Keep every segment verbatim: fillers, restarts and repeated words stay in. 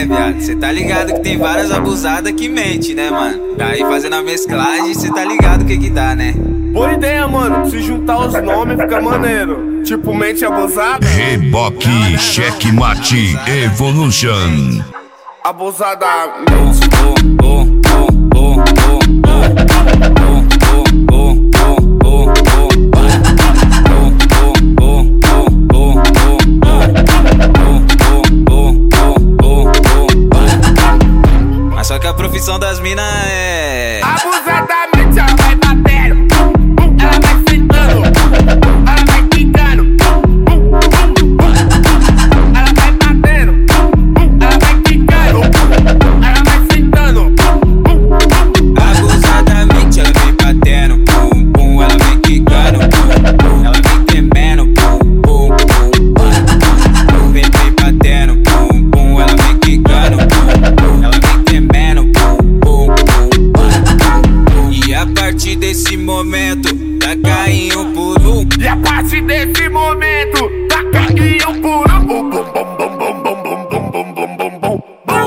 É, viado, cê tá ligado que tem várias abusadas que mente, né, mano? Daí fazendo a mesclagem, cê tá ligado o que que dá, né? Boa ideia, mano. Se juntar os nomes fica maneiro. Tipo, mente abusada. Reboque, checkmate, evolution. Abusadamente. Oh, oh, oh, oh, oh, oh. Mas só que a profissão das minas é abusadamente, ela vai batendo, ela vai sentando, ela vai quicando, ela vai batendo, ela vai quicando, ela vai sentando. Abusadamente ela vem batendo, pum, pum, ela vem quicando, pum, pum, ela vem tremendo, pum, pum, pum, pum, vem, vem batendo, pum, pum, ela vem quicando, pum, pum, ela vem tremendo, pum, pum, pum, pum. E a partir desse momento, taca em um por um. E a partir desse momento, taca em um por um. Bum, bum, bum, bum, bum, bum, bum, bum, bum, bum, bum.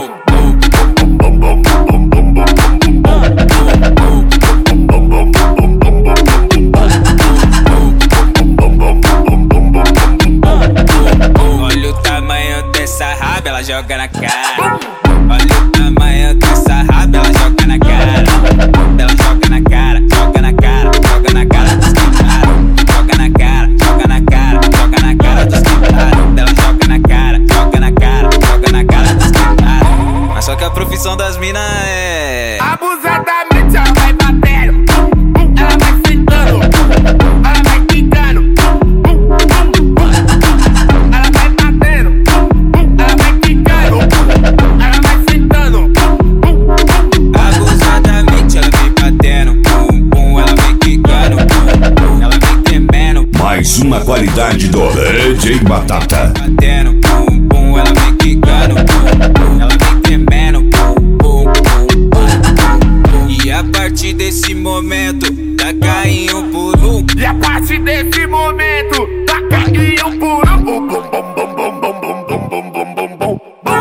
Olha o tamanho dessa raba, ela joga na cara. Olha o tamanho dessa raba, ela joga na cara. Ela joga na cara, joga na cara, joga na cara dos quintados. Joga na cara, joga na cara, joga na cara dos quintados. Ela joga na cara, joga na cara, joga na cara dos quintados. Mas só que a profissão das minas é abusadamente, ela vai batendo, ela vai sentando, ela vai quicando, ela vai batendo, ela vai quicando, ela vai sentando. abusadamente ela vem batendo, pum, pum, ela vem quicando, pum, pum, ela vem tremendo. Mais uma qualidade do D J Batata. Batendo, pum, pum, ela vem quicando, pum, pum, ela vem tremendo, pum, pum, pum, pum. E a partir desse momento, taca em um por um. E a partir desse momento, taca em um por um. Bum, bum, bum, bum, bum, bum, bum, bum, bum, bum, bum.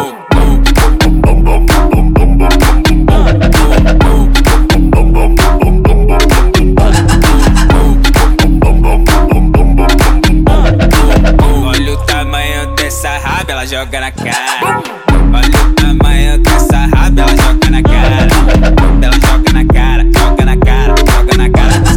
Olha o tamanho dessa raba, ela joga na cara. Olha o tamanho dessa raba, ela joga na cara. Ela joga na cara, joga na cara, joga na cara dos